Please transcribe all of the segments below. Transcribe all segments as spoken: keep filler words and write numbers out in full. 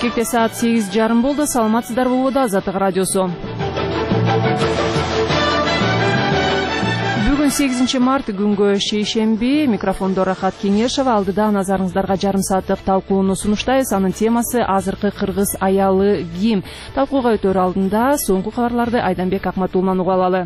Энергетикте саат сегиз жарым болду. Саламатсыздарбы, убада Азаттык радиосу. Бүгүн сегизинчи март күнгө шейшемби. Микрофондо Рахат Кеңешева. Алдыда назарыңыздарга жарым сааттык талкууну сунуштайбыз. Анын темасы азыркы кыргыз аялы ким. Талкууга өтөр алдында соңку кабарларды Айданбек Акматулланан угуп алалы.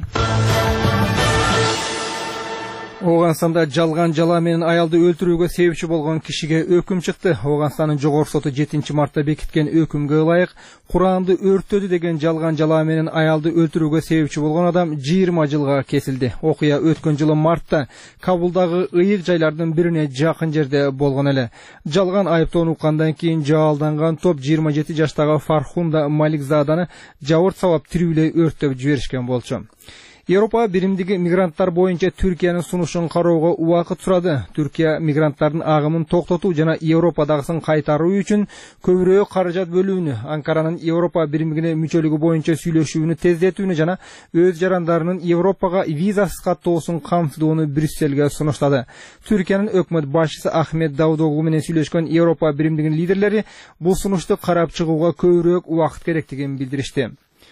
Оганстанда жалган жала менен аялды өлтүрүүгө себепчи болгон кишиге өкүм чыкты. Оганстандын жогорку соту жетинчи мартта бекиткен өкүмгө ылайык Куранды өрттөдү деген жалган жала менен аялды өлтүрүүгө себепчи болгон адам жыйырма жылга кесилди. Окуя өткөн жылы мартта Кабулдагы ыйык жайлардын бирине жакын жерде болгон эле. Жалган айыптоону уккандан кийин жаалданган топ жыйырма жети жаштагы Фархунда Маликзаданы жабырт сабап тирүүлөй өрттөп жиберишкен болчу. Европа биримдиги мигранттар боюнча Түркиянын сунушун кароого убакыт сурады. Түркия мигранттардын агымын токтотуу жана Европадагысын кайтаруу үчүн көбүрөөк каражат бөлүүнү, Анкаранын Европа биримдигине мүчөлүгү боюнча сүйлөшүүнү тездетүүнү жана өз жарандарынын Европага визасыз каттоосун камсыздоону Брюссельге сунуштады. Түркиянын өкмөт башчысы Ахмет Давутоглу менен сүйлөшкөн Европа биримдигинин лидерлери бул сунушту карап чыгууга көбүрөөк убакыт керектигин билдиришти.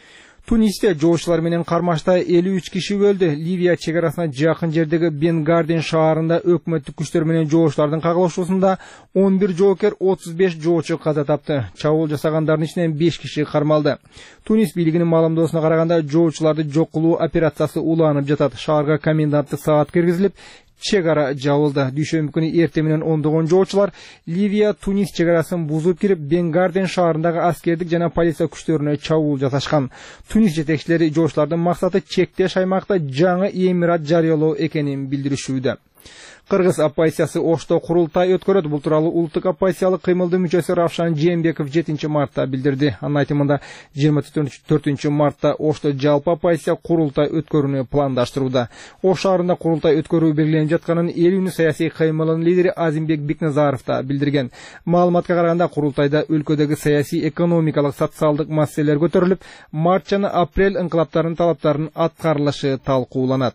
Тунисте жоочулар менен кармаштай элүү үч киши өлдү. Ливия чек арасына жакын жердеги Бенгарден шаарында өкмөттүк күчтөр менен жоочулардын кагылышуусунда он бир жоокер, отуз беш жоочу каза тапты. Чабуул жасагандардын ичинен беш киши кармалды. Тунис бийлигинин маалымдоосуна караганда жоочуларды жок кылуу операциясы уланып жатат. Шаарга коменданттык саат киргизилип, чек ара жабылды. Дүйшөмбү күнү эртең менен ондогон жоочулар Ливия Тунис чек арасын бузуп кирип, Бенгарден шаарындагы аскердик жана полиция күчтөрүнө чабуул жасашкан. Тунис жетекчилери жоочулардын максаты чектеш аймакта жаңы эмират жарыялоо экенин билдиришүүдө. Кыргыз оппозициясы Ошто курултай өткөрөт. Бул тууралуу улуттук оппозициялык кыймылдын мүчөсү Равшан Жээнбеков жетинчи мартта билдирди. Анын айтымында жыйырма төртүнчү мартта Ошто жалпы оппозиция курултай өткөрүүнү пландаштырууда. Ош шаарында курултай өткөрүү белгиленип жатканын эл үнү саясий кыймылынын лидери Азимбек Бекназаров да билдирген. Маалыматка караганда курултайда өлкөдөгү саясий, экономикалык, социалдык маселелер көтөрүлүп, март жана апрель инкылаптарынын талаптарынын аткарылышы талкууланат.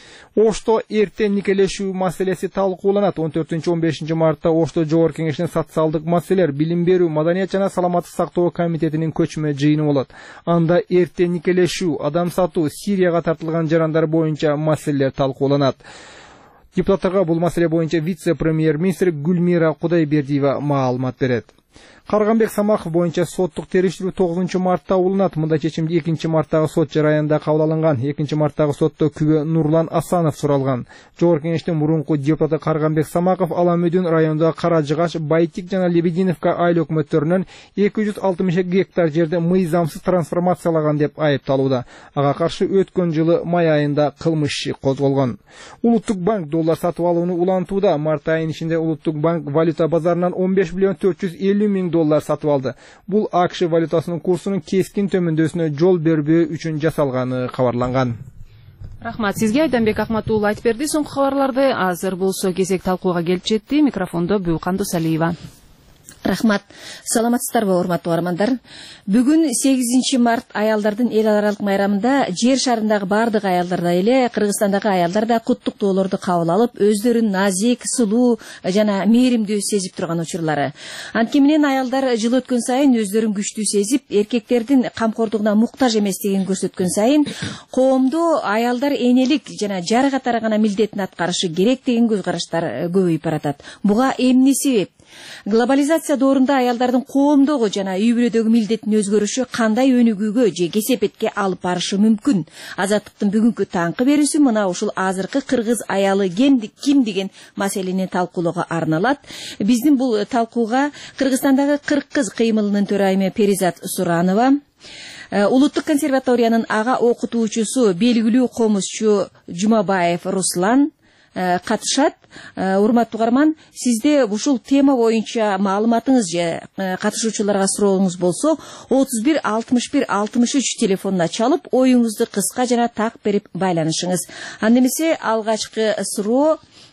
Ошто эртең никелешүү маселеси талкууланат. он төртүнчү он бешинчи мартта Ошто жогорку кеңештин социалдык маселелер, билим берүү, маданият жана саламаттык сактоо комитетинин көчмө жыйыны болот. Анда эртең никелешүү, адам сатуу, Сирияга тартылган жарандар боюнча маселелер талкууланат. Депутаттарга бул маселе боюнча вице-премьер-министр Гүлмира Кудайбердиева маалымат берет. Карганбек Самахов боюнча соттук териштирүү тогузунчу мартта уланат. Мындай чечим экинчи марттагы сот жараянда кабыл алынган. экинчи марттагы сотто күбө Нурлан Асанов суралган. Жогорку кеңештин мурунку депутаты Карганбек Самахов Аламөдүн районундагы Каражыгаш, Байтик жана Лебединовка айыл өкмөттөрүнөн эки жүз алтымыш эки гектар жерди мыйзамсыз трансформациялаган деп айыпталууда. Ага каршы өткөн жылы май айында кылмыш иши козголгон. Улуттук банк доллар сатып алууну улантууда. Март айынын ичинде Улуттук банк валюта базарынан он беш миллион төрт жүз элүү миң доллар сатып алды. Бул АКШ валютасынын курсунун кескин төмөндөсүнө жол бербөө үчүн жасалганы кабарланган. Рахмат сизге, Айданбек Акматулла айтып берди. Соңку кабарларды азыр болсо кезек талкууга келип жетти. Микрофондо Бүйкандуу Салиева. Рахмат. Саламатсыздарбы, урматтуу армандар. Бүгүн сегизинчи март аялдардын эл аралык майрамында жер шарындагы бардык аялдарда эле Кыргызстандагы аялдар да куттуктоолорду кабыл алып, өздөрүн назик, сулуу жана мээримдүү сезип турган учурлары. Анткени менен аялдар жыл өткөн сайын өздөрүн күчтүү сезип, эркектердин камкордугуна муктаж эместигин көрсөткөн сайын, коомдо аялдар энелик жана жар катары гана милдетин аткарышы керек деген көз караштар көбөйүп баратат. Буга эмне себеп? Глобализация доорунда аялдардын коомдогу жана үй бүлөдөгү милдетин өзгөрүшү кандай өнүгүүгө же кесепетке алып барышы мүмкүн? Азаттыктын бүгүнкү таңкы берүүсү мына ушул азыркы кыргыз аялы ким деген маселени талкуулоого арналат. Биздин бул талкууга Кыргызстандагы кырк кыз кыймылынын төрайымы Перизат Суранова, Улуттук консерваториянын ага окутуучусу белгилүү комузчу Жумабаев Руслан катышат. Урматтуу угарман, сизде ушул тема боюнча маалыматыңыз же катышуучуларга сурооңуз болсо, отуз бир алтымыш бир алтымыш үч телефонуна чалып, оюңузду кыска жана так берип байланышыңыз. Анда эмесе алгачкы суроо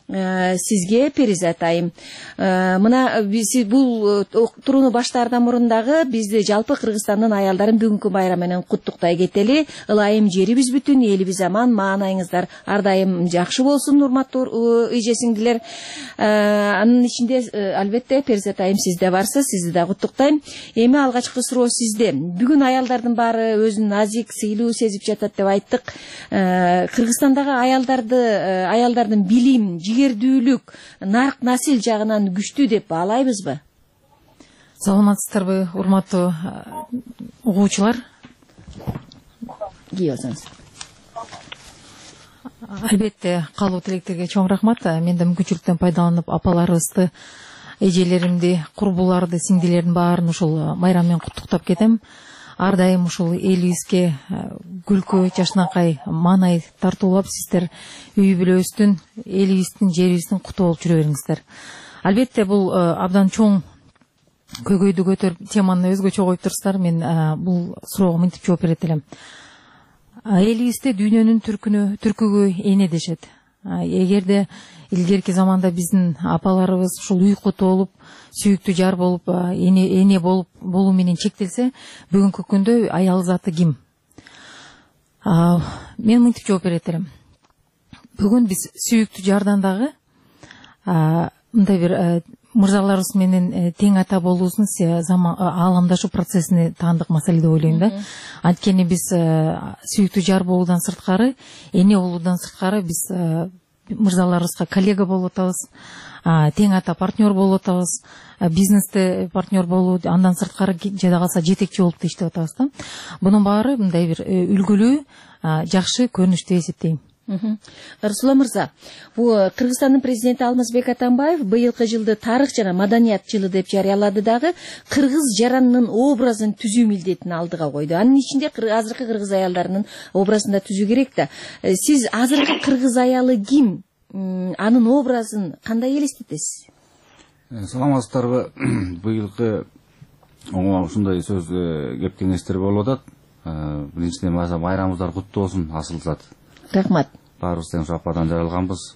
сизге Перизат айым. Мына биз бул турууну баштаардан мурун дагы бизди жалпы Кыргызстандын аялдарын бүгүнкү байрам менен куттуктай кетели. Ылайым жерибиз бүтүн, элибиз аман, маанайыңыздар ар дайым жакшы болсун, урматтуу эже сиңдилер. Анын ичинде албетте Перизат айым сизде барсыз, сизди да куттуктайм. Эми алгачкы суроо сизде. Бүгүн аялдардын баары өзүн назик, сыйлуу сезип жатат деп айттык. Кыргызстандагы аялдарды, аялдардын билим, жигердүүлүк, нарк насил жагынан күчтүү деп баалайбызбы? Саламатсыздарбы, урматтуу угуучулар? Кийосуңуз. Албетте, калуу тилектерге чоң рахмат. Мен да мүмкүнчүлүктөн пайдаланып апаларыбызды, эжелеримди, курбуларды, сиңдилердин баарын ушул майрам менен куттуктап кетем. Ар дайым ушул элибизге күлкү, жашнакай, маанай тартуулап сиздер үй бүлөбүздүн, элибиздин, жерибиздин куту болуп жүрө бериңиздер. Албетте, бул абдан чоң көйгөйдү көтөрүп теманы өзгөчө коюп турсуздар. Мен бул суроого мынтип жооп берет элем. Элибизде дүйнөнүн түркүнө, түркүгө эне дешет. Эгерде илгерки заманда биздин апаларыбыз ушул уйку толуп, сүйүктүү жар болуп, эне эне болуп болуу менен чектелсе, бүгүнкү күндө аял заты ким? Мен мынтип жооп берет элем. Бүгүн биз сүйүктүү жардан дагы мындай бир мырзаларыбыз менен тең ата болуубуздун ааламдашуу процессине таандык маселе деп ойлойм да. Анткени биз сүйүктүү жар болуудан сырткары, эне болуудан сырткары биз мырзаларыбызга коллега болуп атабыз, тең ата партнер болуп атабыз, бизнесте партнер болуу, андан сырткары жада калса жетекчи болуп иштеп атабыз да. Бунун баары мындай бир үлгүлүү, жакшы көрүнүш деп эсептейм. Расула мырза, бул Кыргызстандын президенти Алмазбек Атамбаев быйылкы жылды тарых жана маданият жылы деп жарыялады дагы, кыргыз жаранынын образын түзүү милдетин алдыга койду. Анын ичинде азыркы кыргыз аялдарынын образын да түзүү керек да. Сиз азыркы кыргыз аялы ким? Анын образын кандай элестетесиз? Саламатсыздарбы? Быйылкы ушундай сөз кеп кеңештер болуп атат. Биринчиден майрамыңыздар куттуу болсун, асыл зат. Рахмат. Баарыбыз тең ападан жаралганбыз.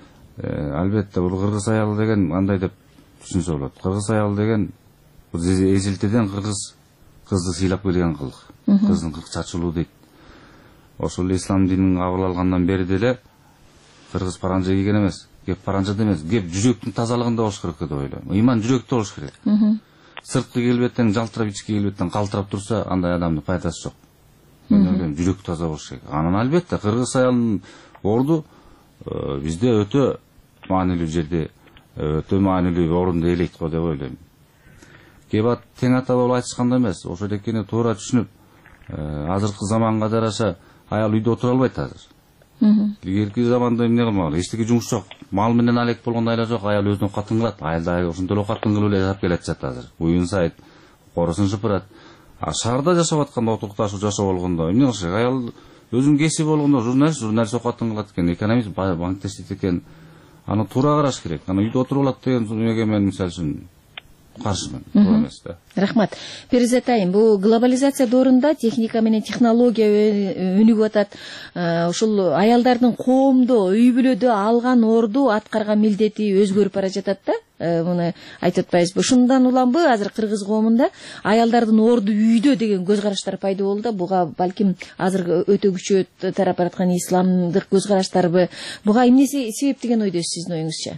Албетте, бул кыргыз аялы деген кандай деп түшүнсө болот. Кыргыз аялы деген эзилтеден кыргыз кызды сыйлап келген кылык. Кыздын кырк чачылуу дейт. Ошол ислам динин кабыл алгандан бери деле кыргыз паранжа кийген эмес, кеп паранжада эмес, кеп жүрөктүн тазалыгында болуш керек деп ойлойм. Ыйман жүрөктө болуш керек. Сырткы келбеттен жалтырап, ички келбеттен калтырап турса, андай адамдын пайдасы жок. Мен ойлойм, жүрөк таза болуш керек. Анан албетте кыргыз аялынын орду бизде өтө маанилүү жерде, өтө маанилүү орунду ээлейт го деп ойлойм. Кебат тең ата болуп айтышканда эмес, ошо экени туура түшүнүп, азыркы заманга жараша аял үйдө отура албайт азыр. Илгерки заманда эмне кылмак, эчтеке жумуш жок, мал менен алек болгондой эле жок, аял өзүнө катын кылат, аял да ошондой эле катын кылып эле жашап келатышат азыр. Уюн сайыт, корусун шыпырат. А шаарда жашап атканда, отукташуу жашоо болгондо эмне кылыш керек? Аял өзүнүн кесиби болгондо журналист, журналист катын кылат экен, экономист, банкте иштейт экен. Аны туура караш керек. Аны үйдө отуруп алат деген эмеге мен мисалы үчүн каршымын. Туура эмес да. Рахмат. Перизат айым, бул глобализация доорунда техника менен технология өнүгүп атат. Ушул аялдардын коомдо, үй бүлөдө алган орду, аткарган милдети өзгөрүп бара жатат да. Муну айтып атпайбызбы? Ушундан уламбы азыр кыргыз коомунда аялдардын орду үйдө деген көз караштар пайда болду. Буга балким азыр өтө күчөп тарап бараткан исламдык көз караштарбы? Буга эмне себеп деген ойдосуз сиздин оюңузча?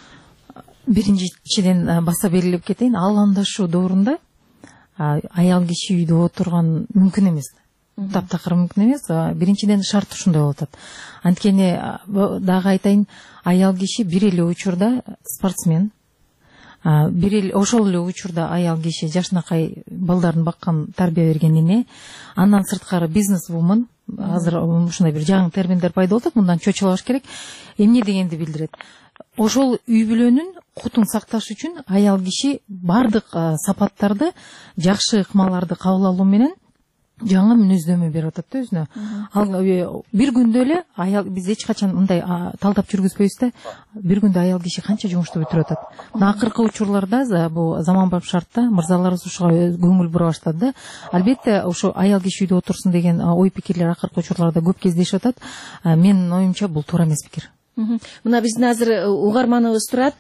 Биринчиден баса белгилеп кетейин, ааламдашуу доорунда аял киши үйдө отурган мүмкүн эмес. Таптакыр мүмкүн эмес. Биринчиден шарт ушундай болуп атат. Анткени дагы айтайын, аял киши бир эле учурда спортсмен, бир эле ошол эле учурда аял киши жашнакай балдарын баккан, тарбия берген эне, андан сырткары бизнес-вумен. Азыр ушундай бир жаңы терминдер пайда болуп атат, мындан чочулаш керек. Эмне дегенди билдирет? Ошол үй бүлөнүн кутун сакташ үчүн аял киши бардык сапаттарды, жакшы ыкмаларды кабыл алуу менен жаңы мүнөздөмө берип атат да өзүнө. Ал бир күндө эле аял, биз эч качан мындай талдап жүргүзбөйбүз да, бир күндө аял киши канча жумушту бүтүрүп атат. Мына акыркы учурларда бул заманбап шартта мырзаларыбыз ушуга көңүл бура баштады да. Албетте, ошо аял киши үйдө отурсун деген ой пикирлер акыркы учурларда көп кездешип атат. Менин оюмча бул туура эмес пикир. Мына биздин азыр угарманыбыз турат,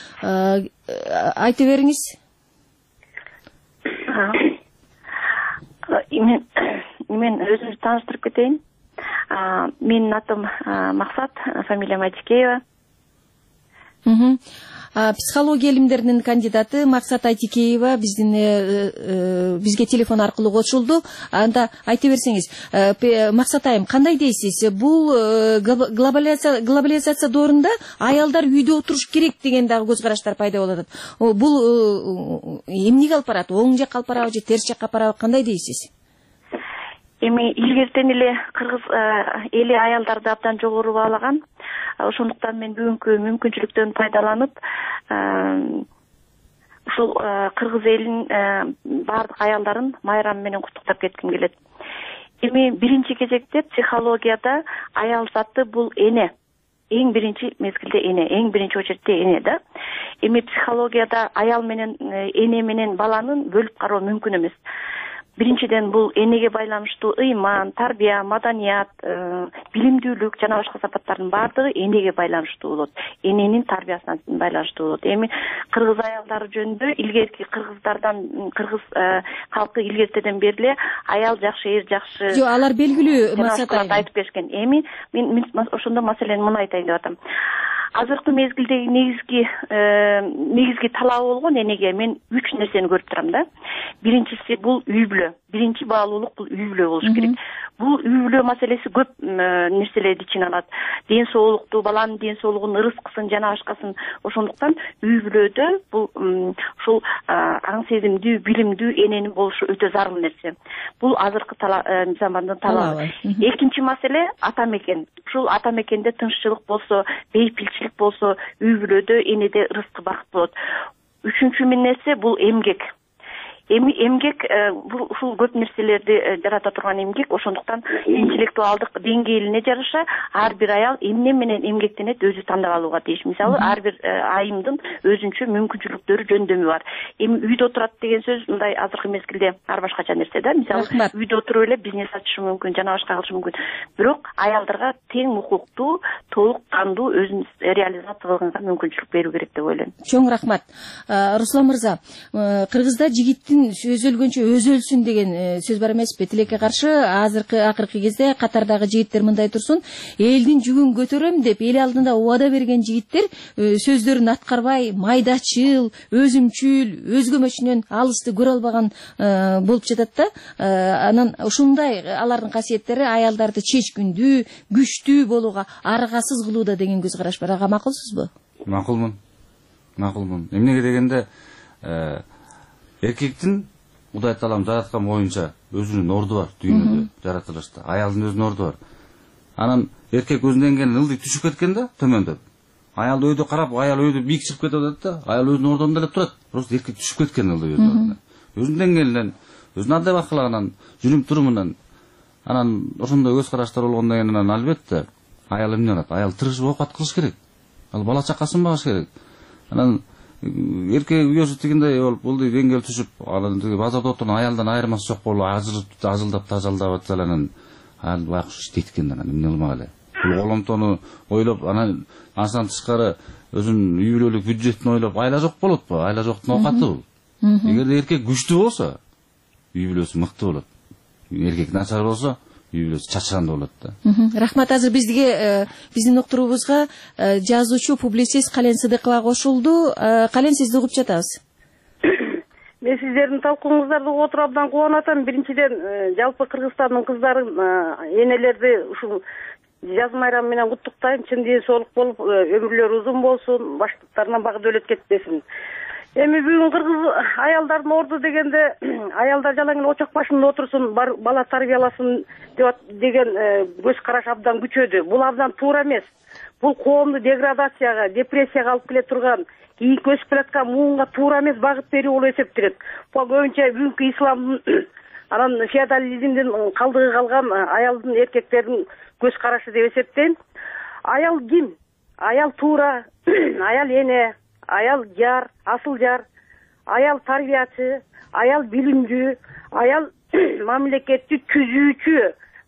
айта бериңиз. Мен өзүмдү тааныштырып кетейин. Менин атым Максат, фамилиям Айтикеева. Психология илимдеринин кандидаты Максат Айтикеева биздин бизге телефон аркылуу кошулду. Анда айта берсеңиз, Максат айым, кандай дейсиз? Бул глобализация глобализация доорунда аялдар үйдө отуруш керек деген дагы көз караштар пайда болуп атат. Бул эмнеге алып барат? Оң жакка алып барабы же терс жакка алып барабы? Кандай дейсиз? Эми илгертен эле кыргыз эли аялдарды абдан жогору баалаган. Ошондуктан мен бүгүнкү мүмкүнчүлүктөн пайдаланып, ушул кыргыз элинин баардык аялдарын майрам менен куттуктап кетким келет. Эми биринчи кезекте психологияда аял заты бул эне. Эң биринчи мезгилде эне, эң биринчи очередте эне да. Эми психологияда аял менен эне менен баланын бөлүп кароо мүмкүн эмес. Биринчиден бул энеге байланыштуу ыйман, тарбия, маданият, билимдүүлүк жана башка сапаттардын баардыгы энеге байланыштуу болот. Эненин тарбиясына байланыштуу болот. Эми кыргыз аялдары жөнүндө илгерки кыргыздардан, кыргыз калкы илгертеден бери эле аял жакшы, эр жакшы. Жок, алар белгилүү максат айтып келишкен. Эми мен ошондо маселени муну айтайын деп атам. Азыркы мезгилдеги негизги негизги талабы болгон энеге мен үч нерсени көрүп турам да. Биринчиси бул үй бүлө. Биринчи баалуулук бул үй бүлө болуш керек. Бул үй бүлө маселеси көп нерселерди ичине алат. Ден соолукту, баланын ден соолугунун ырыскысын жана башкасын. Ошондуктан үй бүлөдө бул ушул аң сезимдүү, билимдүү эненин болушу өтө зарыл нерсе. Бул азыркы замандын талабы. Экинчи маселе ата мекен. Ушул ата мекенде тынччылык болсо, бейпилчилик болсо, үй бүлөдө энеде ырыскы бакыт болот. Үчүнчү нерсе бул эмгек. Эми эмгек бул ушул көп нерселерди жарата турган эмгек, ошондуктан интеллектуалдык деңгээлине жараша ар бир аял эмне менен эмгектенет өзү тандап алууга тийиш. Мисалы, ар бир айымдын өзүнчө мүмкүнчүлүктөрү, жөндөмү бар. Эми үйдө отурат деген сөз мындай азыркы мезгилде ар башкача нерсе да. Мисалы, үйдө отуруп эле бизнес ачышы мүмкүн, жана башка кылышы мүмкүн. Бирок аялдарга тең укуктуу, толук кандуу өзүн реализация кылганга мүмкүнчүлүк берүү керек деп ойлойм. Чоң рахмат. Руслан мырза, Кыргызда жигиттин сөз өлгөнчө өзү өлсүн деген сөз бар эмеспи? Тилекке каршы азыркы акыркы кезде катардагы жигиттер мындай турсун, элдин жүгүн көтөрөм деп эл алдында убада берген жигиттер сөздөрүн аткарбай, майдачыл, өзүмчүл, өзгөмөчүнөн алысты көрө албаган болуп жатат да. Анан ушундай алардын касиеттери аялдарды чечкиндүү, күчтүү болууга, аргасыз кылууда деген көз караш бар. Ага макулсузбу? Макулмун. Макулмун. Эмнеге дегенде эркектин Кудай Таалам жараткан боюнча өзүнүн орду бар дүйнөдө, жаратылышта. Аялдын өзүнүн орду бар. Анан эркек өзүнөн келген ылдый түшүп кеткен да, төмөндөп. Аял өйдө карап, аял өйдө бийик чыгып кетип атат да, аял өзүнүн ордунда эле турат. Просто эркек түшүп кеткен ылдый өзүнө. Өзүнөн келген, өзүнүн ада бакылагынан, жүрүм турумунан, анан ошондой көз караштар болгондон кийин анан албетте аял эмне болот? Аял тырышып оокат кылыш керек. Ал бала чакасын багыш керек. Анан эркек үйөсү тигиндей болуп, булдый деңгээл түшүп, анан тиги базарда отурган аялдан айырмасы жок болуп, ажырып, ажылдап, тажалдап атса анан аял байкуш иштейт экен, анан эмне кылмак эле? Бул коломтону ойлоп, анан андан тышкары өзүнүн үй бүлөлүк бюджетин ойлоп, айла жок болотпу? Айла жоктун оокаты бул. Эгерде эркек күчтүү болсо, үй бүлөсү мыкты болот. Эркек начар болсо, үй бүлөсү чачырандуу болот да. Рахмат. Азыр бизге биздин уктуруубузга жазуучу, публицист Кален Сыдыкова кошулду. Кален, сизди угуп жатабыз. Мен сиздердин талкууңуздарды угуп отуруп абдан кубанып атам. Биринчиден жалпы Кыргызстандын кыздарын, энелерди ушул жаз майрамы менен куттуктайм. Чын ден соолук болуп, өмүрлөрү узун болсун, баштыктарынан бак дөөлөт кетпесин. Эми бүгүн кыргыз аялдардын орду дегенде аялдар жалаң эле очок башында отурсун, бала тарбияласын деген көз караш абдан күчөдү. Бул абдан туура эмес. Бул коомду деградацияга, депрессияга алып келе турган, кийинки өсүп келаткан муунга туура эмес багыт берүү болуп эсептелет. Бул көбүнчө бүгүнкү исламдын анан феодализмдин калдыгы калган аялдын, эркектердин көз карашы деп эсептейм. Аял ким? Аял туура, аял эне, аял жар, асыл жар, аял тарбиячы, аял билимдүү, аял мамлекетти түзүүчү,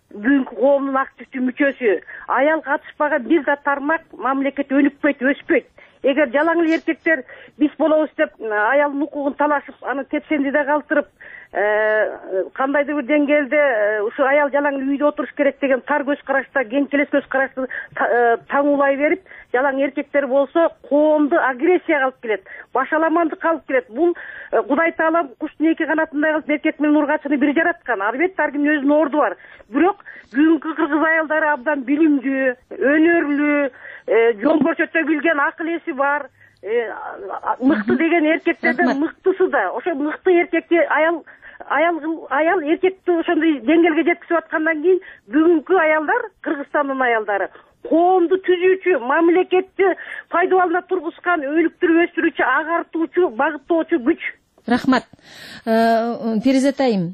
бүгүнкү коомдун активдүү мүчөсү. Аял катышпаган бир да тармак мамлекет өнүкпөйт, өспөйт. Эгер жалаң эле эркектер биз болобуз деп аялдын укугун талашып, аны тепсендиде калтырып, кандайдыр бир деңгээлде ушу аял жалаң эле үйдө отуруш керек деген тар көз карашта, кеңчелес көз карашты таңуулай берип, жалаң эркектер болсо коомду агрессияга алып келет, башаламандыкка алып келет. Бул Кудай Таала куштун эки канатындай кылып эркек менен ургачыны бир жараткан. Албетте ар кимдин өзүнүн орду бар. Бирок бүгүнкү кыргыз аялдары абдан билимдүү, өнөрлүү, жол көрсөтө билген, акыл эси бар. Мыкты деген эркектерден мыктысы да. Ошо мыкты эркекти аял аял аял эркекти ошондой деңгээлге жеткизип аткандан кийин бүгүнкү аялдар, Кыргызстандын аялдары коомду түзүүчү, мамлекетти пайдаланына тургузган, өнүктүрүп өстүрүүчү, агартуучу, багыттоочу күч. Рахмат. Перизат айым,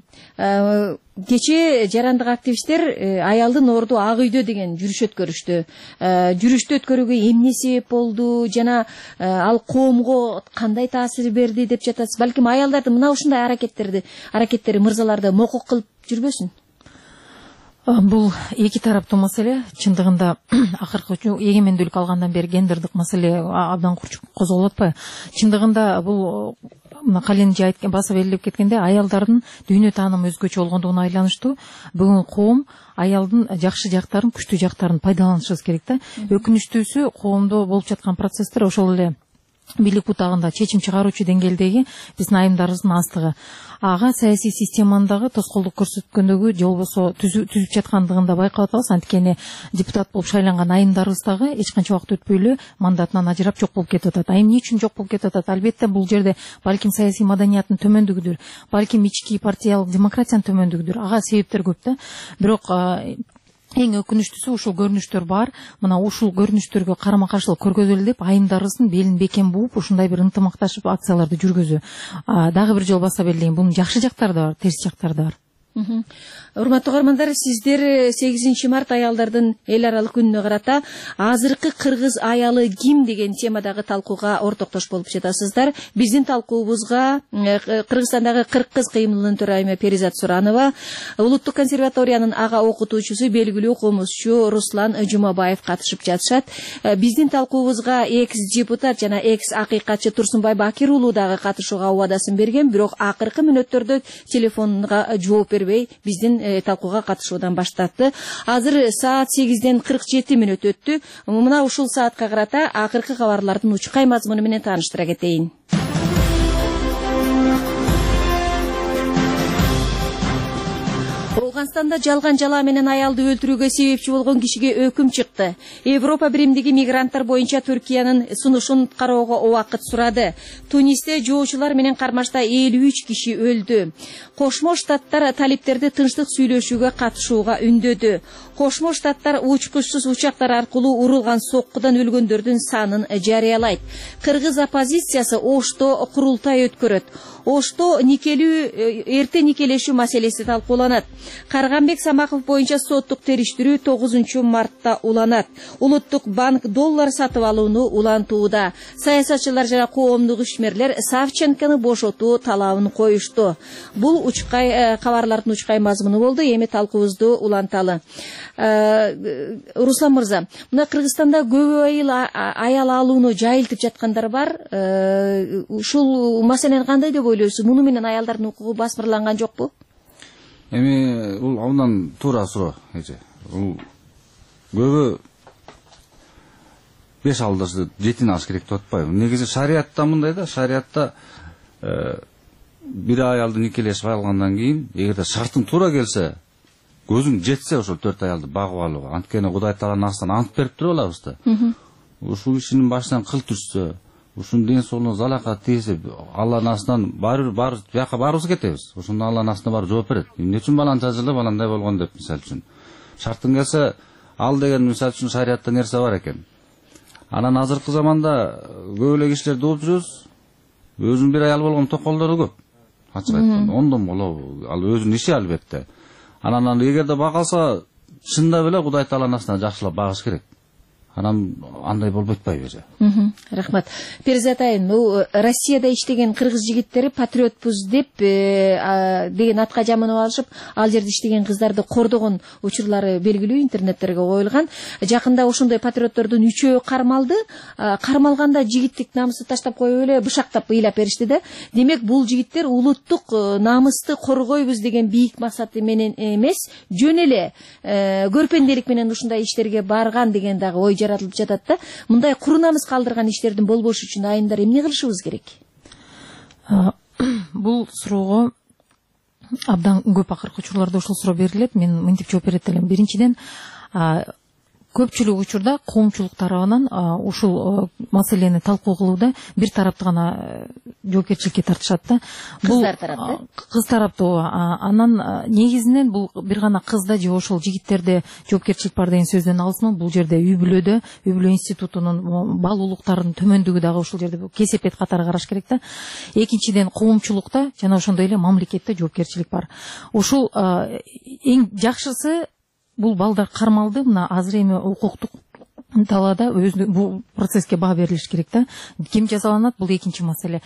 кечээ жарандык активисттер аялдын орду ак үйдө деген жүрүш өткөрүштү. Жүрүштү өткөрүүгө эмне себеп болду жана ал коомго кандай таасир берди деп жатасыз? Балким аялдардын мына ушундай аракеттерди, аракеттери мырзаларды мокок кылып жүрбөсүн? Бул эки тараптуу маселе. Чындыгында акыркы эгемендүүлүк алгандан бери гендердик маселе абдан козголуп атпайбы? Чындыгында бул мына Кален же айткан, басып элдеп кеткенде, аялдардын дүйнө таанымы өзгөчө болгондугуна айланыштуу. Бүгүн коом аялдын жакшы жактарын, күчтүү жактарын пайдаланышыбыз керек да. Өкүнүчтүүсү, коомдо болуп жаткан процесстер ошол эле бийлик бутагында чечим чыгаруучу деңгээлдеги биздин айымдарыбыздын аздыгы. Ага саясий системандагы тоскоолдук көрсөткөндөгү же болбосо түзүп жаткандыгында байкалып атабыз. Анткени депутат болуп шайланган айымдарыбыз дагы эч канча убакыт өтпөй эле мандатынан ажырап жок болуп кетип атат. А эмне үчүн жок болуп кетип атат? Албетте бул жерде балким саясий маданияттын төмөндүгүдүр, балким ички партиялык демократиянын төмөндүгүдүр. Ага себептер көп да. Бирок эң өкүнүчтүүсү ушул көрүнүштөр бар. Мына ушул көрүнүштөргө карама каршылык көргөзөлү деп айымдарыбыздын белин бекем бууп ушундай бир ынтымакташып акцияларды жүргүзүү. Дагы бир жолу басап элдейин, бунун жакшы жактары да бар, терс жактары да бар. Урматтуу угармандар, сиздер сегизинчи март аялдардын эл аралык күнүнө карата азыркы кыргыз аялы ким деген темадагы талкууга ортоктош болуп жатасыздар. Биздин талкуубузга Кыргызстандагы кырк кыз кыймылынын төрайымы Перизат Суранова, Улуттук консерваториянын ага окутуучусу, белгилүү комузчу Руслан Жумабаев катышып жатышат. Биздин талкуубузга экс депутат жана экс акыйкатчы Турсунбай Бакир уулу дагы катышууга убадасын берген, бирок акыркы мүнөттөрдө телефонго жооп бербей биздин талкууга катышуудан баш тартты. Азыр саат сегизден кырк жети мүнөт өттү. Мына ушул саатка карата акыркы кабарлардын учкай мазмуну менен тааныштыра кетейин. Ауганстанда жалган жала менен аялды өлтүрүүгө себепчи болгон кишиге өкүм чыкты. Европа биримдиги мигранттар боюнча Түркиянын сунушун кароого убакыт сурады. Тунисте жоочулар менен кармашта элүү үч киши өлдү. Кошмо Штаттар талиптерди тынчтык сүйлөшүүгө катышууга үндөдү. Кошмо Штаттар учкучсуз учактар аркылуу урулган соккудан өлгөндөрдүн санын жарыялайт. Кыргыз оппозициясы Ошто курултай өткөрөт. Ошто никелүү эрте никелешүү маселеси талкууланат. Карганбек Самаков боюнча соттук териштирүү тогузунчу мартта уланат. Улуттук банк доллар сатып алууну улантууда. Саясатчылар жана коомдук ишмерлер Савченкону бошотуу талабын коюшту. Бул учкай кабарлардын учкай мазмуну болду. Эми талкуубузду уланталы. Руслан мырза, мына Кыргызстанда көп аял алууну жайылтып жаткандар бар. Ушул маселени кандай деп ойлойсуз? Муну менен аялдардын укугу басмырланган жокпу? Эми бул абдан туура суроо. Бул көбү беш алдырды жетин алыш керек деп атпайбы? Негизи шариатта мындай да, шариатта бир аялды никелешип алгандан кийин, эгерде шартың туура келсе, көзүң жетсе ошол төрт аялды багып алууга, анткени Кудай Тааланын астынан ант берип туруп алабыз да. Ушул кишинин башынан кыл түшсө, ушунун ден соолугуна залака тийсе, Алланын астынан баары баары жака баарыбыз кетебиз. Ошондо Алланын астына барып жооп берет. Эмне үчүн баланча жылы баландай болгон деп, мисалы үчүн. Шартың келсе, ал деген мисалы үчүн шариатта нерсе бар экен. Анан азыркы заманда көп эле кишилер дооп жүрөбүз. Өзүнүн бир аял болгон токолдору көп. Ачык айтканда, ондон болобу? Ал өзүнүн иши албетте. Анан эгерде багалса, чында беле Кудай Тааланын астына жакшылап багыш керек. Анан андай болбойт атпайбы же. Рахмат. Перизат айым, Россияда иштеген кыргыз жигиттери патриотпуз деп деген атка жаманып алышып, ал жерде иштеген кыздарды кордогон учурлары белгилүү интернеттерге коюлган. Жакында ошондой патриоттордун үчөө кармалды. Кармалганда жигиттик намысты таштап коюп эле бышактап ыйлап беришти да. Демек, бул жигиттер улуттук намысты коргойбуз деген бийик максаты менен эмес, жөн эле көрпенделик менен ушундай иштерге барган деген дагы ой жаратылып жатат да. Мындай куру намыс калдырган иштердин болбошу үчүн айымдар эмне кылышыбыз керек? Бул суроого абдан көп акыркы учурларда ошол суроо берилет. Мен мынтип жооп берет элем. Биринчиден, көпчүлүк учурда коомчулук тарабынан ушул маселени талкуу кылууда бир тарапты гана жоопкерчиликке тартышат да. Кыздар тарапты. Кыз тарапты. Анан негизинен бул бир гана кызда же ошол жигиттерде жоопкерчилик бар деген сөздөн алысмын. Бул жерде үй бүлөдө, үй бүлө институтунун бал улуктарынын төмөндүгү дагы ушул жерде кесепет катары караш керек да. Экинчиден, коомчулукта жана ошондой эле мамлекетте жоопкерчилик бар. Ушул эң жакшысы бул балдар кармалды, мына азыр эми укуктук талаада өзү бул процесске баа берилиш керек да. Ким жазаланат, бул экинчи маселе.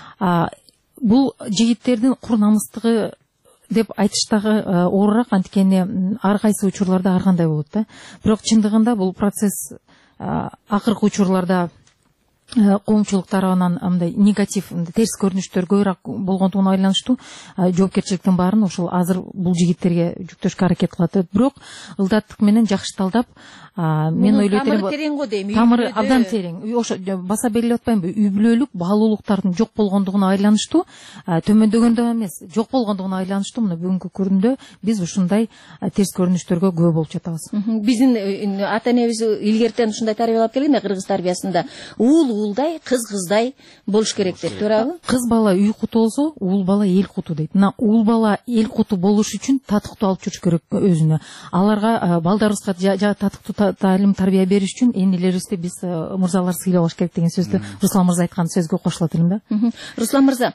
Бул жигиттердин кур намыстыгы деп айтыштагы оорураак, анткени ар кайсы учурларда ар кандай болот да. Бирок чындыгында бул процесс акыркы учурларда коомчулук тарабынан мындай негатив, терс көрүнүштөр көбүрөөк болгондугуна байланыштуу жоопкерчиликтин баарын ошол азыр бул жигиттерге жүктөшкө аракет кылат. Бирок ылдаттык менен жакшы талдап, мен ойлойт элем, тамыры терең го дейм. Тамыры абдан терең. Ошо баса белгилеп атпаймынбы? Үй бүлөлүк баалуулуктардын жок болгондугуна байланыштуу, төмөндөгөндө эмес, жок болгондугуна байланыштуу мына бүгүнкү күндө биз ушундай терс көрүнүштөргө күбө болуп жатабыз. Биздин ата энебиз илгертен ушундай тарбиялап келген, кыргыз тарбиясында уул уулдай, кыз кыздай болуш керек деп, туурабы? Кыз бала үй куту болсо, уул бала эл куту дейт. Мына уул бала эл куту болуш үчүн татыктуу алып жүрүш керек өзүнө. Аларга, балдарыбызга татыктуу таалим тарбия бериш үчүн энелерибизди биз мырзалар сыйлабаш керек деген сөздү Руслан мырза айткан сөзгө кошулат элем да. Руслан мырза,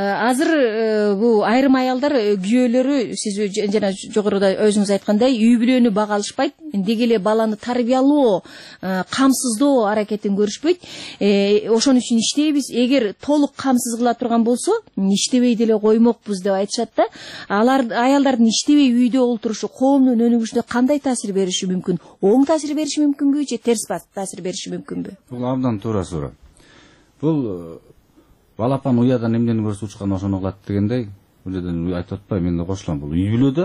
азыр бул айрым аялдар күйөөлөрү, сиз жана жогоруда өзүңүз айткандай, үй бүлөнү бага алышпайт, деги эле баланы тарбиялоо, камсыздоо аракетин көрүшпөйт. Ошон үчүн иштейбиз. Эгер толук камсыз кыла турган болсо, иштебей деле коймокпуз деп айтышат да. Алар аялдардын иштебей үйдө олтурушу коомдун өнүгүшүнө кандай таасир бериши мүмкүн? Оң таасир бериши мүмкүнбү же терс таасир бериши мүмкүнбү? Бул абдан туура суроо. Бул балапан уядан эмнени көрсө учкан ошону кылат дегендей, бул жерден айтып атпайм, мен да кошулам. Бул үй бүлөдө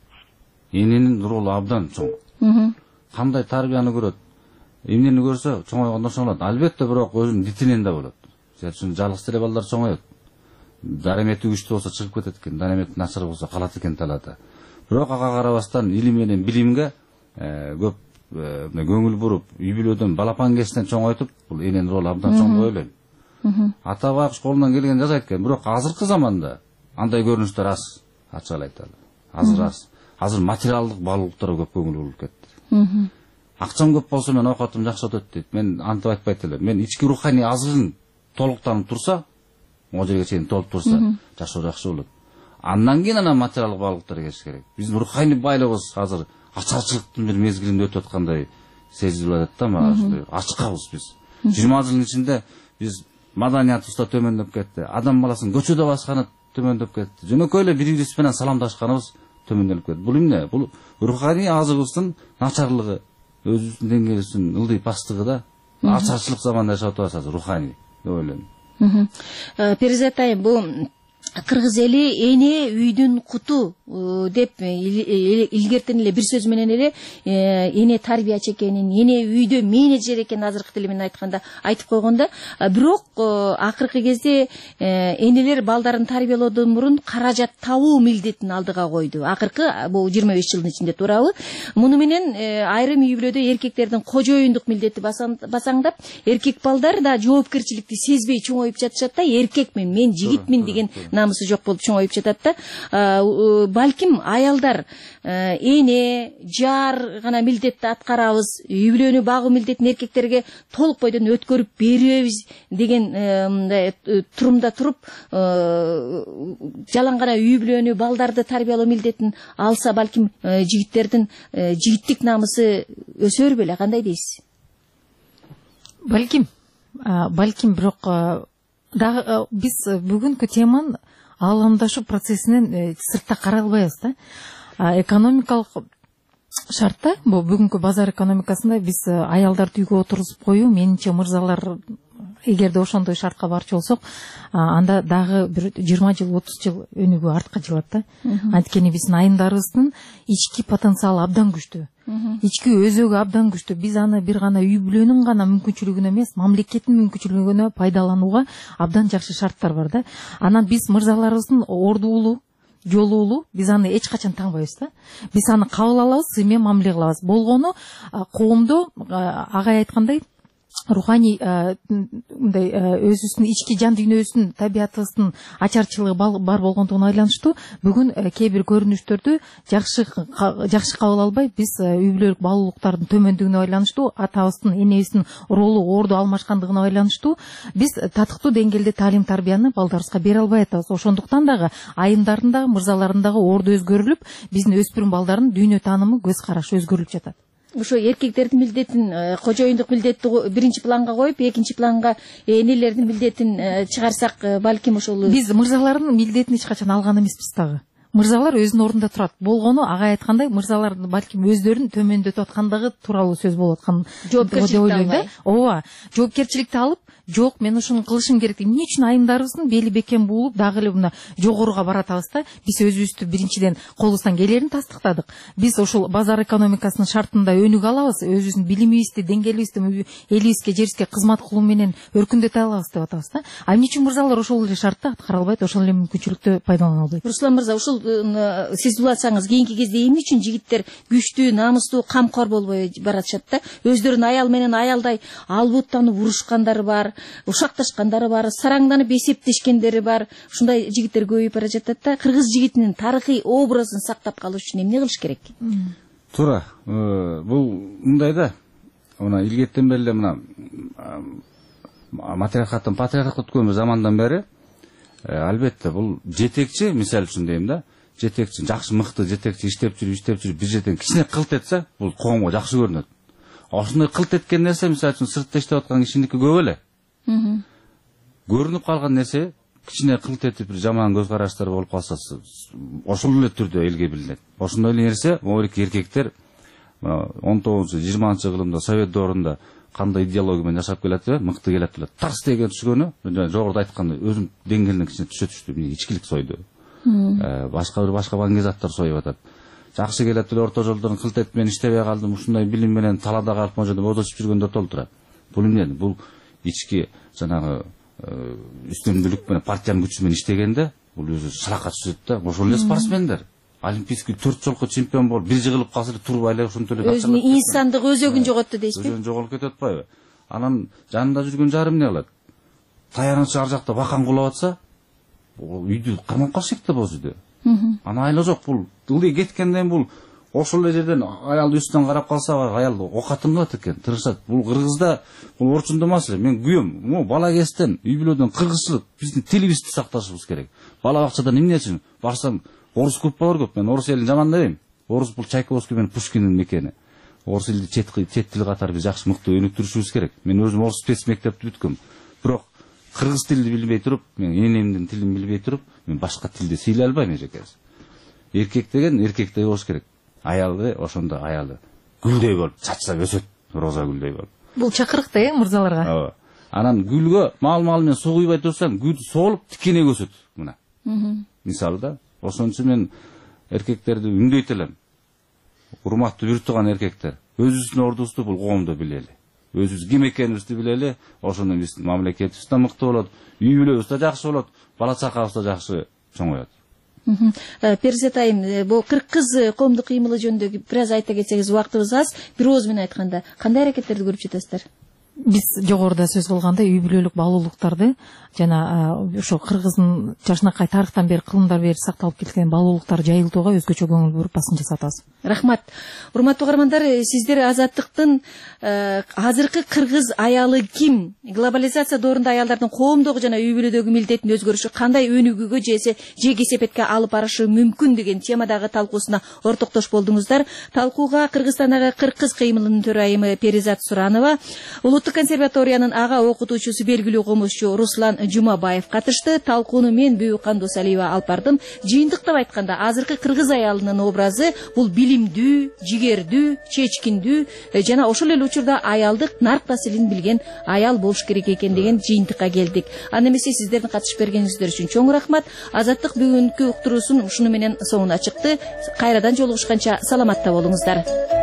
эненин ролу абдан чоң. Кандай тарбияны көрөт? Эмнени көрсө чоңойгондо ошону алат. Албетте, бирок өзүнүн дитинен да болот. Сен жалгыз эле балдар чоңоет. Даремети күчтүү болсо чыгып кетет экен, даремети начар болсо калат экен талаада. Бирок ага карабастан илим менен билимге көп көңүл буруп, үй бүлөдөн балапан кесинен чоңойтуп, бул эненин ролу абдан чоң деп ойлойм. Ата байкуш колунан келген жасайт экен, бирок азыркы заманда андай көрүнүштөр аз, ачык айталы. Азыр аз. Азыр материалдык баалуулуктарга көп көңүл бурулуп кетти. Акчам көп болсо мен оокатым жакшы өтөт дейт. Мен антип айтпайт элем. Мен ички руханий азыгын толуктанып турса, могу жерге чейин толуп турса, жашоо жакшы болот. Андан кийин анан материалдык баалуулуктарга келиш керек. Биздин руханий байлыгыбыз азыр ачарчылыктын бир мезгилинде өтүп аткандай сезилип атат да, мага ушундай ачкабыз биз. жыйырма жылдын ичинде биз маданиятыбыз да төмөндөп кетти. Адам баласын көчөдө басканы төмөндөп кетти. Жөнөкөй эле бири бириз менен саламдашканыбыз төмөндөп кетти. Бул эмне? Бул руханий азыгыбыздын начарлыгы, өзүбүздүн деңгээлибиздин ылдый пасттыгы да. Ачарчылык заманда жашап атабыз азыр руханий деп ойлойм. Перизат айым, бул кыргыз эли эне үйдүн куту деп илгертен эле бир сөз менен эле эне тарбиячы экенин, эне үйдө менеджер экенин азыркы тили менен айтканда айтып койгондо, бирок акыркы кезде энелер балдарын тарбиялоодон мурун каражат табуу милдетин алдыга койду. Акыркы бул жыйырма беш жылдын ичинде, туурабы? Муну менен айрым үй бүлөдө эркектердин кожоюндук милдети басаңдап, эркек балдар да жоопкерчиликти сезбей чоңоюп жатышат да, эркекмин, мен жигитмин деген намысы жок болуп чоңоюп жатат да. Балким аялдар эне, жар гана милдетти аткарабыз, үй бүлөнү багуу милдетин эркектерге толук бойдон өткөрүп беребиз деген турумда туруп, жалаң гана үй бүлөнү, балдарды тарбиялоо милдетин алса, балким жигиттердин жигиттик намысы өсөр беле, кандай дейсиз? Балким балким бирок дагы биз бүгүнкү теманын ааламдашу процессинен сыртта карай албайбыз да. Экономикалык шартта, бул бүгүнкү базар экономикасында биз аялдарды үйгө отургузуп коюу, менимче мырзалар эгерде ошондой шартка барчу болсок, анда дагы бир жыйырма жыл, отуз жыл өнүгүү артка жылат да. Анткени биздин айымдарыбыздын ички потенциалы абдан күчтүү. Ички өзөгү абдан күчтүү. Биз аны бир гана үй бүлөнүн гана мүмкүнчүлүгүнө эмес, мамлекеттин мүмкүнчүлүгүнө пайдаланууга абдан жакшы шарттар бар да. Анан биз мырзаларыбыздын ордуулуу, жолуулуу, биз аны эч качан таңбайбыз да. Биз аны кабыл алабыз, эме мамиле кылабыз. Болгону коомдо агай айткандай руханий мындай өзүбүздүн ички жан дүйнөбүздүн, табиятыбыздын ачарчылыгы бар болгондугуна байланыштуу бүгүн кээ бир көрүнүштөрдү жакшы жакшы кабыл албай, биз үй бүлөлүк баалуулуктардын төмөндүгүнө байланыштуу, атабыздын, энебиздин ролу орду алмашкандыгына байланыштуу биз татыктуу деңгээлде таалим тарбияны балдарыбызга бере албай атабыз. Ошондуктан дагы айымдардын дагы мырзалардын дагы орду өзгөрүлүп, биздин өспүрүм балдардын дүйнө таанымы, көз карашы өзгөрүлүп жатат. Ошо эркектердин милдетин, кожоюндук милдетти биринчи планга коюп, экинчи планга энелердин милдетин чыгарсак, балким ошол биз мырзалардын милдетин эч качан алган эмеспиз дагы. Мырзалар өзүнүн ордунда турат. Болгону агай айткандай, мырзалар балким өздөрүн төмөндөтүп аткандыгы тууралуу сөз болуп аткан. Жоопкерчиликти албай. Ооба, жоопкерчиликти алып, жок, мен ушуну кылышым керек деп, эмне үчүн айымдарыбыздын бели бекем буулуп, дагы эле мына жогоруга баратабыз да. Биз өзүбүздү биринчиден колубуздан келерин тастыктадык. Биз ошол базар экономикасынын шартында өнүгө алабыз, өзүбүздүн билимибизди, деңгээлибизди элибизге, жерибизге кызмат кылуу менен өркүндөтө алабыз деп атабыз да. А эмне үчүн мырзалар ошол эле шартты аткара албайт, ошол эле мүмкүнчүлүктү пайдалана албайт? Руслан мырза, ушул сиз улантсаңыз, кийинки кезде эмне үчүн жигиттер күчтүү, намыстуу, камкор болбой баратышат да? Өздөрүнүн аял менен аялдай албуттанып урушкандары бар, ушакташкандары бар, сараңданып эсептешкендери бар. Ушундай жигиттер көбөйүп бара жатат да. Кыргыз жигитинин тарыхый образын сактап калыш үчүн эмне кылыш керек? Туура, бул мындай да. Мына илгеттен бери эле мына матриархаттан патриархатка өткөн замандан бери албетте бул жетекчи, мисалы үчүн дейм да, жетекчи, жакшы мыкты жетекчи иштеп жүрүп, иштеп жүрүп бир жерден кичине кылт этсе, бул коомго жакшы көрүнөт. Ошондой кылт эткен нерсе, мисалы үчүн сыртта иштеп аткан кишиники көп эле. Көрүнүп калган нерсе, кичине кылт этип бир жаман көз караштар болуп калса, ошол эле түрдө элге билинет. Ошондой нерсе могуреки эркектер он тогузунчу жыйырманчы кылымда совет доорунда кандай идеология менен жашап келет, мыкты келет эле. Тарс деген түшкөнү, жогоруда айткандай, өзүм деңгээлине кичине түшө түштү, ичкилик сойду. Башка бир башка баңгизаттар союп атат. Жакшы келет эле, орто жолдон кылт этип мен иштебей калдым, ушундай билим менен талаада калып можондо бозочуп жүргөндөр толтура. Бул эмне? Бул ички жанагы үстөмдүүлүк менен партиянын күчү менен иштегенде бул өзү шылакка түшөт да. Ошол эле спортсмендер. Олимпийский төрт жолку чемпион болуп, бир жыгылып калса эле турбай эле ошонтип эле өзүнүн инсандык өзөгүн жоготту дейсизби? Өзүн жоголуп кетип атпайбы? Анан жанында жүргөн жарым эмне кылат? Таянычы ар жакта бакан кулап атса, үйдү кармап калышат да боз үйдө. Анан айла жок, бул ылдый кеткенден бул ошол эле жерден аялды үстүнөн карап калса, аял окатын кылат экен, тырышат. Бул Кыргызда, бул орчундо маселе. Мен күйөм, могу бала кезден үй бүлөдөн кыргызчылык, биздин тилибизди сакташыбыз керек. Бала бакчадан эмне үчүн? Барсам, орус көп балар көп. Мен орус элин жамандабайм. Орус бул Чайковский менен Пушкиндин мекени. Орус элди чет чет тил катары биз жакшы мыкты өнүктүрүшүбүз керек. Мен өзүм орус спец мектепти бүткөм. Бирок кыргыз тилин билбей туруп, мен энемдин тилин билбей туруп, мен башка тилди сыйлай албайм эжекебиз. Эркек деген эркектей болуш керек. Аялды ошондо аялы гүлдөй болуп чачсак өсөт, роза гүлдөй болуп. Бул чакырык да, э, мырзаларга. Ооба. Анан гүлгө мал-мал менен суу куйбай турсаң, гүл соолуп тикене өсөт мына. Мисалы да, ошон үчүн мен эркектерди үндөйт элем. Урматтуу бир тууган эркектер, өзүбүздүн ордубузду бул коомдо билели. Өзүбүз ким экенибизди билели, ошондо биздин мамлекетибиз да мыкты болот, үй бүлөбүз да жакшы болот, бала чакабыз да жакшы чоңоет. Перизат айым, бул кыргыз коомдук кыймылы жөнүндө бир аз айта кетсеңиз, убактыбыз аз. Бир ооз менен айтканда, кандай аракеттерди көрүп жатасыздар? Биз жогоруда сөз кылгандай үй бүлөлүк баалуулуктарды жана ошо кыргыздын жашынакай тарыхтан бери кылымдар бери сакталып келген баалуулуктарды жайылтууга өзгөчө көңүл буруп басым жасатабыз. Рахмат. Урматтуу угармандар, сиздер Азаттыктын азыркы кыргыз аялы ким? Глобализация доорунда аялдардын коомдогу жана үй бүлөдөгү милдетин өзгөрүшү кандай өнүгүүгө же же кесепетке алып барышы мүмкүн деген темадагы талкуусуна ортоктош болдуңуздар. Талкууга Кыргызстандагы кыргыз кыймылынын төрайымы Перизат Суранова, улуттук Улуттук консерваториянын ага окутуучусу белгилүү комузчу Руслан Жумабаев катышты. Талкууну мен Бүбү Кандосалиева алып бардым. Жыйынтыктап айтканда, азыркы кыргыз аялынын образы бул билимдүү, жигердүү, чечкиндүү жана ошол эле учурда аялдык нарк таасирин билген аял болуш керек экен деген жыйынтыкка келдик. Анда эмесе сиздердин катышып бергениңиздер үчүн чоң рахмат. Азаттык бүгүнкү уктуруусун ушуну менен соңуна чыкты. Кайрадан жолугушканча саламатта болуңуздар.